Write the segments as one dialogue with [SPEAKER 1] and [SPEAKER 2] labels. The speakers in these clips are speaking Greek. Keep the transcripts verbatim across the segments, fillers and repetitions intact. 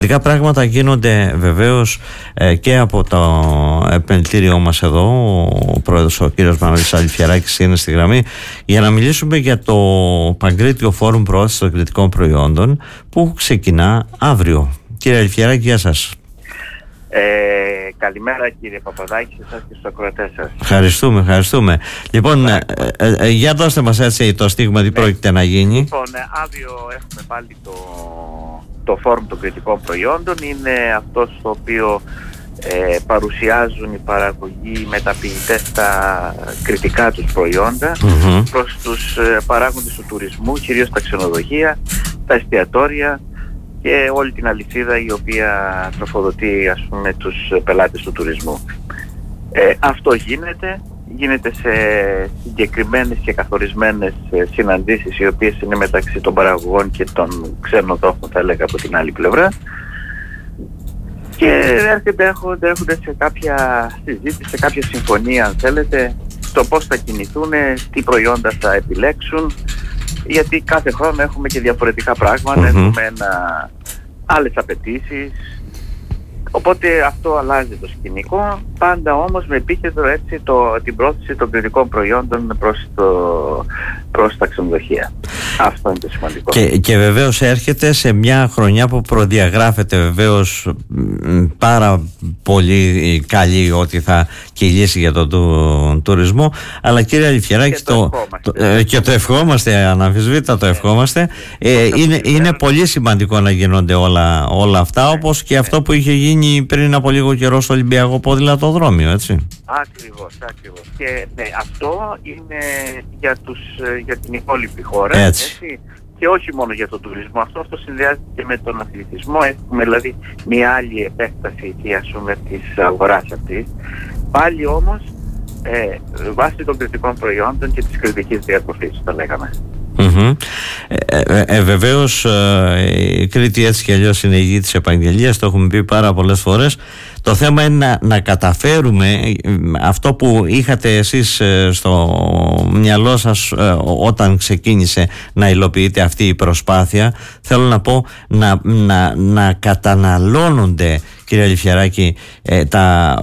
[SPEAKER 1] Ειδικά πράγματα γίνονται βεβαίως ε, και από το επενδυτήριό μας εδώ. Ο πρόεδρος, ο κύριος Μανώλης Αλιφιεράκης, είναι στη γραμμή για να μιλήσουμε για το Παγκρίτιο Φόρουμ Προώθησης των Κριτικών Προϊόντων που ξεκινά αύριο. Κύριε Αλιφιεράκη, γεια σας.
[SPEAKER 2] Ε, καλημέρα κύριε Παπαδάκη, σε εσάς και στους ακροατές σας.
[SPEAKER 1] Ευχαριστούμε, ευχαριστούμε. Λοιπόν, ε, ε, ε, για δώστε μας έτσι το στίγμα, τι ναι. πρόκειται να γίνει.
[SPEAKER 2] Λοιπόν, αύριο έχουμε πάλι το, το Φόρουμ των Κριτικών Προϊόντων. Είναι αυτό στο οποίο ε, παρουσιάζουν οι παραγωγοί, οι μεταποιητές τα κριτικά τους προϊόντα mm-hmm. προς τους ε, παράγοντες του τουρισμού, κυρίως τα ξενοδοχεία, τα εστιατόρια και όλη την αλυσίδα η οποία τροφοδοτεί, ας πούμε, τους πελάτες του τουρισμού. Ε, αυτό γίνεται, γίνεται σε συγκεκριμένες και καθορισμένες συναντήσεις, οι οποίες είναι μεταξύ των παραγωγών και των ξενοδόχων, θα έλεγα, από την άλλη πλευρά, και έρχονται, έρχονται, έρχονται σε κάποια συζήτηση, σε κάποια συμφωνία, αν θέλετε, στο πώς θα κινηθούν, τι προϊόντα θα επιλέξουν, γιατί κάθε χρόνο έχουμε και διαφορετικά πράγματα, mm-hmm. έχουμε ένα, άλλες απαιτήσεις, οπότε αυτό αλλάζει το σκηνικό, πάντα όμως με επίκεντρο έτσι το, την πρόθεση των κριτικών προϊόντων προς, το, προς τα ξενοδοχεία. Αυτό είναι το σημαντικό.
[SPEAKER 1] Και, και βεβαίως έρχεται σε μια χρονιά που προδιαγράφεται βεβαίως πάρα πολύ καλή, ότι θα κυλήσει για τον του, τουρισμό, αλλά κύριε Αλιφιεράκη, και το, το, το, ε, και το ευχόμαστε, αναμφισβήτητα το ευχόμαστε. Ε, είναι, είναι πολύ σημαντικό να γίνονται όλα, όλα αυτά, ναι, όπως και ναι. αυτό που είχε γίνει πριν από λίγο καιρό στο Ολυμπιακό ποδηλατοδρόμιο, έτσι.
[SPEAKER 2] Ακριβώς, ακριβώς. Και ναι, αυτό είναι για, τους, για την υπόλοιπη χώρα,
[SPEAKER 1] έτσι.
[SPEAKER 2] έτσι. Και όχι μόνο για τον τουρισμό. Αυτό, αυτό συνδυάζεται και με τον αθλητισμό. Έχουμε δηλαδή μια άλλη επέκταση, ας πούμε, της αγοράς αυτής. Πάλι όμως ε, βάσει των κριτικών προϊόντων και της κριτικής διατροφής, θα λέγαμε.
[SPEAKER 1] Mm-hmm. Ε, ε, ε, βεβαίως ε, η Κρήτη έτσι κι αλλιώς είναι η γη της επαγγελίας, το έχουμε πει πάρα πολλές φορές. Το θέμα είναι να, να καταφέρουμε αυτό που είχατε εσείς ε, στο μυαλό σας ε, όταν ξεκίνησε να υλοποιείται αυτή η προσπάθεια. Θέλω να πω να, να, να καταναλώνονται, κύριε Αλιφιεράκη, ε, τα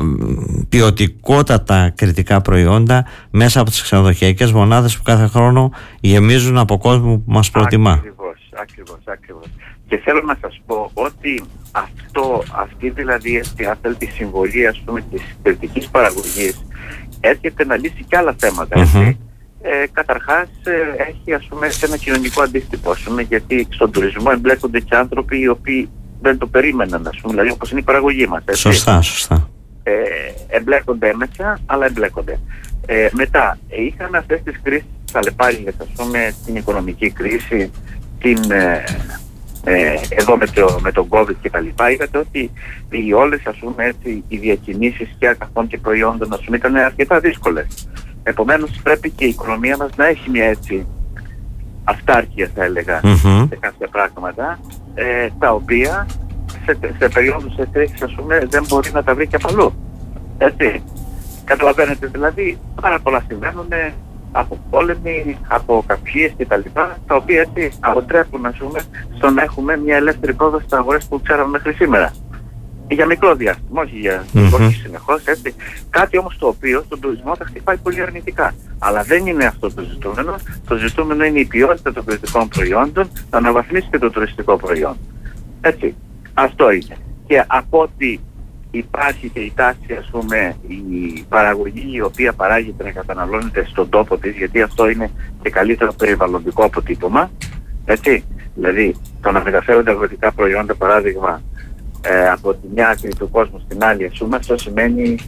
[SPEAKER 1] ποιοτικότατα κριτικά προϊόντα μέσα από τις ξενοδοχειακές μονάδες που κάθε χρόνο γεμίζουν από κόσμο που μας προτιμά.
[SPEAKER 2] Ακριβώς, ακριβώς, ακριβώς. Και θέλω να σας πω ότι αυτό, αυτή δηλαδή η συμβολή, ας πούμε, της κριτικής παραγωγής έρχεται να λύσει και άλλα θέματα, έτσι. Mm-hmm. Ε, καταρχάς ε, έχει, ας πούμε, ένα κοινωνικό αντίστοιχο, ας πούμε, γιατί στον τουρισμό εμπλέκονται και άνθρωποι οι οποίοι δεν το περίμεναν, ας πούμε, δηλαδή όπως είναι η παραγωγή μας, έτσι.
[SPEAKER 1] Σωστά, σωστά.
[SPEAKER 2] Ε, εμπλέκονται έμεσα, αλλά εμπλέκονται. Ε, μετά, ε, είχαμε αυτές τις κρίσεις, τα λεπάριγες, ας πούμε, την οικονομική κρίση, την... Ε, Ε, εδώ με, το, με τον COVID και τα λοιπά, είδατε ότι οι όλες, ας πούμε, έτσι, οι διακινήσεις και αγαθών και προϊόντων, ας πούμε, ήταν αρκετά δύσκολες. Επομένως πρέπει και η οικονομία μας να έχει μια έτσι αυτάρκεια, θα έλεγα, mm-hmm. σε κάποια πράγματα, ε, τα οποία σε, σε περίοδους κρίσης, ας πούμε, δεν μπορεί να τα βρει και από αλλού. Έτσι. Καταλαβαίνετε, δηλαδή, πάρα πολλά συμβαίνουν από πόλεμοι, από καψίες και τα λοιπά, τα οποία έτσι αποτρέπουν, ας πούμε, στο να έχουμε μια ελεύθερη πρόσβαση στις αγορές που ξέραμε μέχρι σήμερα. Για μικρό διάστημα, όχι για mm-hmm. όχι συνεχώς, έτσι. Κάτι όμως το οποίο στον τουρισμό θα χτυπάει πολύ αρνητικά. Αλλά δεν είναι αυτό το ζητούμενο. Το ζητούμενο είναι η ποιότητα των τουριστικών προϊόντων, να αναβαθμίσει και το τουριστικό προϊόν. Έτσι. Αυτό είναι. Και από ότι υπάρχει και η τάση, ας πούμε, η παραγωγή η οποία παράγεται να καταναλώνεται στον τόπο της, γιατί αυτό είναι και καλύτερο περιβαλλοντικό αποτύπωμα, έτσι. Δηλαδή, το να μεταφέρονται αγροτικά προϊόντα, παράδειγμα, ε, από τη μια άκρη του κόσμου στην άλλη, ας πούμε, αυτό σημαίνει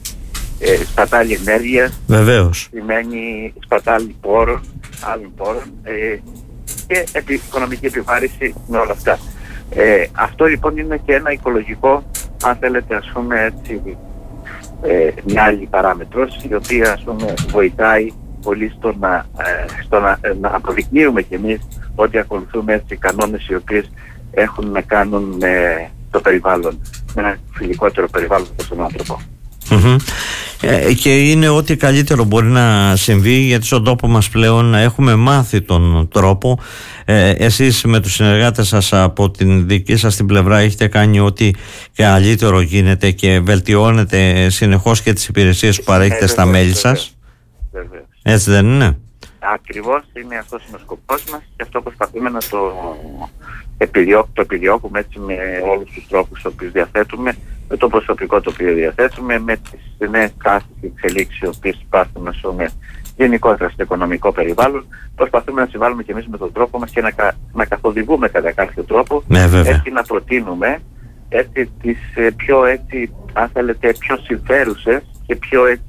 [SPEAKER 2] ε, σπατάλη ενέργειας,
[SPEAKER 1] βεβαίως,
[SPEAKER 2] σημαίνει σπατάλη πόρων, άλλων πόρων, ε, και επί, οικονομική επιβάρηση με όλα αυτά. Ε, αυτό λοιπόν είναι και ένα οικολογικό, αν θέλετε, ας πούμε, έτσι, ε, μια άλλη παράμετρος, η οποία, ας πούμε, βοηθάει πολύ στο να, ε, στο να, ε, να αποδεικνύουμε κι εμείς ότι ακολουθούμε έτσι κανόνες οι οποίες έχουν να κάνουν με το περιβάλλον, με ένα φιλικότερο περιβάλλον προς τον άνθρωπο.
[SPEAKER 1] Mm-hmm. ε, και είναι ό,τι καλύτερο μπορεί να συμβεί, γιατί στον τόπο μας πλέον έχουμε μάθει τον τρόπο. ε, εσείς με τους συνεργάτες σας από την δική σας την πλευρά έχετε κάνει ό,τι καλύτερο γίνεται και βελτιώνετε συνεχώς και τις υπηρεσίες που παρέχετε ε, στα μέλη σας.
[SPEAKER 2] Βεβαίως.
[SPEAKER 1] Έτσι δεν είναι?
[SPEAKER 2] Ακριβώς, είναι αυτός είναι ο σκοπός μας και αυτό προσπαθούμε να το επιδιώκουμε, το επιδιώκουμε έτσι με όλους τους τρόπους τους οποίους διαθέτουμε, με το προσωπικό το οποίο διαθέτουμε, με τις νέες τάσεις και εξελίξεις οι οποίες υπάρχουν να πούμε γενικότερα στο οικονομικό περιβάλλον. Προσπαθούμε να συμβάλλουμε και εμείς με τον τρόπο μας και να, να καθοδηγούμε κατά κάποιο τρόπο,
[SPEAKER 1] ναι, έτσι
[SPEAKER 2] να προτείνουμε έτσι, τις πιο έτσι, αν θέλετε, πιο συμφέρουσες και πιο έτσι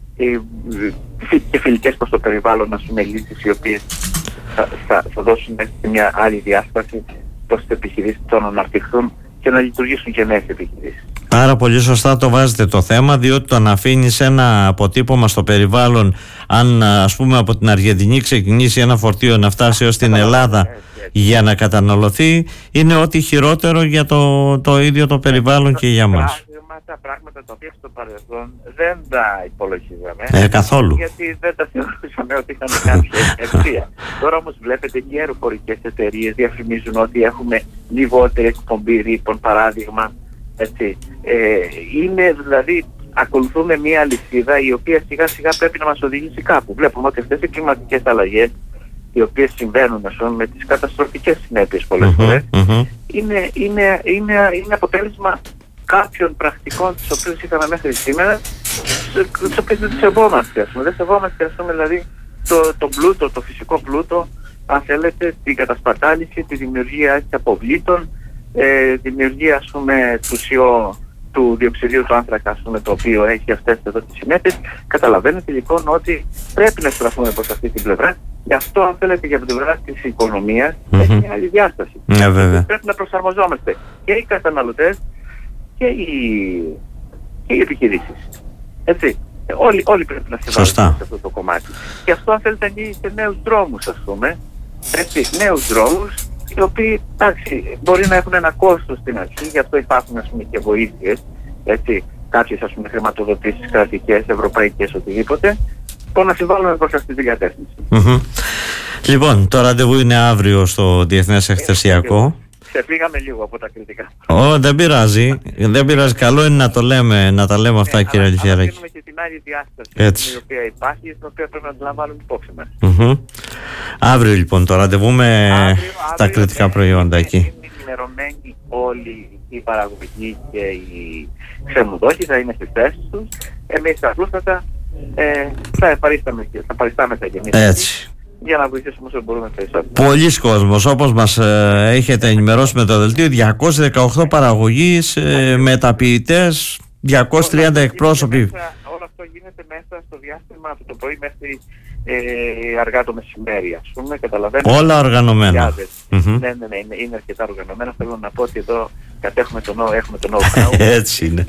[SPEAKER 2] και φιλικές προς το περιβάλλον, να πούμε, λύσεις οι οποίες θα, θα, θα δώσουν μια άλλη διάσταση προς τις επιχειρήσεις να αναπτυχθούν και να λειτουργήσουν και νέες επιχειρήσεις.
[SPEAKER 1] Πάρα πολύ σωστά το βάζετε το θέμα, διότι το να αφήνεις ένα αποτύπωμα στο περιβάλλον, αν ας πούμε από την Αργεντινή ξεκινήσει ένα φορτίο να φτάσει ως την Ελλάδα για να καταναλωθεί, είναι ό,τι χειρότερο για το, το ίδιο το περιβάλλον και για μας.
[SPEAKER 2] Τα πράγματα τα οποία στο παρελθόν δεν τα υπολογίζαμε.
[SPEAKER 1] Ε, καθόλου.
[SPEAKER 2] Γιατί δεν τα θεωρούσαμε ότι είχαν κάποια αξία. Τώρα όμως βλέπετε και οι αεροπορικές εταιρείες διαφημίζουν ότι έχουμε λιγότερη εκπομπή ρήπων, παράδειγμα. Έτσι. Ε, είναι δηλαδή, ακολουθούμε μια αλυσίδα η οποία σιγά σιγά πρέπει να μας οδηγήσει κάπου. Βλέπουμε ότι αυτές οι κλιματικές αλλαγές οι οποίες συμβαίνουν ας πούμε, με τις καταστροφικές συνέπειες πολλές
[SPEAKER 1] mm-hmm,
[SPEAKER 2] φορές
[SPEAKER 1] mm-hmm.
[SPEAKER 2] Είναι, είναι, είναι, είναι αποτέλεσμα κάποιων πρακτικών τις οποίες είχαμε μέχρι σήμερα, τις οποίες δεν τις σεβόμαστε. Δεν σεβόμαστε, ας πούμε, δηλαδή το, το πλούτο, το φυσικό πλούτο, αν θέλετε, την κατασπατάληση, τη δημιουργία έτσι, αποβλήτων, ε, δημιουργία, ας πούμε, του σιώ, του διοξιδίου του άνθρακα, ας πούμε, το οποίο έχει αυτές εδώ τις συνέπειες. Καταλαβαίνετε λοιπόν ότι πρέπει να στραφούμε προς αυτή την πλευρά. Γι' αυτό, αν θέλετε, για την πλευρά της οικονομίας, mm-hmm. έχει μια άλλη διάσταση.
[SPEAKER 1] Yeah, βέβαια.
[SPEAKER 2] Πρέπει να προσαρμοζόμαστε και οι καταναλωτές και οι, και οι επιχειρήσεις. Έτσι. Όλοι, όλοι πρέπει να συμβάλλουν σε αυτό το κομμάτι. Και αυτό, αν θέλετε, ανοίγει σε νέους δρόμους, ας πούμε. Έτσι, νέους δρόμους, οι οποίοι, εντάξει, μπορεί να έχουν ένα κόστος στην αρχή, γι' αυτό υπάρχουν, ας πούμε, και βοήθειες. Έτσι, κάποιες, ας πούμε, χρηματοδοτήσεις κρατικές, ευρωπαϊκές, οτιδήποτε, που να συμβάλλουν προς αυτή την κατεύθυνση.
[SPEAKER 1] Mm-hmm. Λοιπόν, το ραντεβού είναι αύριο στο Διεθνές Εχθεσιακό.
[SPEAKER 2] Ξεφύγαμε λίγο από τα κριτικά.
[SPEAKER 1] Ω, δεν πειράζει. Δεν πειράζει. Καλό είναι να το λέμε, να τα λέμε αυτά, ε, κύριε Αληφιαράκη.
[SPEAKER 2] Να δίνουμε και την άλλη διάσταση η οποία υπάρχει, την οποία πρέπει να την λαμβάνουμε υπόψη μας.
[SPEAKER 1] Mm-hmm. Αύριο λοιπόν το ραντεβού με αύριο, τα αύριο, κριτικά ναι, προϊόντα
[SPEAKER 2] είναι,
[SPEAKER 1] εκεί.
[SPEAKER 2] Είναι ενημερωμένοι όλοι οι παραγωγοί και οι ξεμουδόχοι, θα είναι στις θέσεις τους. Εμείς απλούστατα ε, θα παριστάμεθα και εμείς.
[SPEAKER 1] Έτσι.
[SPEAKER 2] Για να βοηθήσουμε όσο μπορούμε περισσότερο.
[SPEAKER 1] Πολλοί κόσμος, όπως μας ε, έχετε ενημερώσει με το δελτίο, διακόσιες δεκαοκτώ παραγωγείς, ε, μεταποιητές, διακόσιοι τριάντα εκπρόσωποι.
[SPEAKER 2] Μέσα, όλο αυτό γίνεται μέσα στο διάστημα από το πρωί μέχρι ε, αργά το μεσημέρι, ας πούμε, καταλαβαίνετε.
[SPEAKER 1] Όλα οργανωμένα.
[SPEAKER 2] Mm-hmm. Ναι, ναι, ναι, είναι, είναι αρκετά οργανωμένα. Θέλω να πω ότι εδώ κατέχουμε το νόο, έχουμε το know-how.
[SPEAKER 1] Έτσι είναι.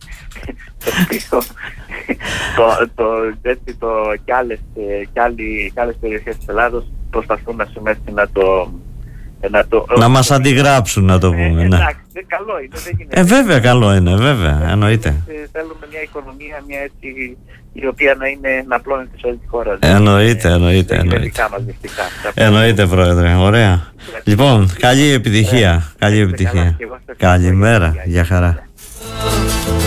[SPEAKER 2] το, το, έτσι, το, κι, άλλες, κι, άλλοι, κι άλλες περιοχές της Ελλάδος προσπαθούν να συμμετέχουν να το... Να, το,
[SPEAKER 1] να μας αντιγράψουν, να το πούμε.
[SPEAKER 2] Ε,
[SPEAKER 1] ναι.
[SPEAKER 2] Εντάξει, καλό είναι, δεν γίνεται.
[SPEAKER 1] Ε, βέβαια, καλό είναι, βέβαια, εννοείται.
[SPEAKER 2] Ε, θέλουμε μια οικονομία, μια έτσι, η οποία να είναι, να απλώνεται σε όλη τη χώρα.
[SPEAKER 1] Εννοείται, εννοείται, εννοείται. Εννοείται, Πρόεδρε, ωραία. Λοιπόν, καλή επιτυχία, καλή επιτυχία. Καλημέρα, για χαρά.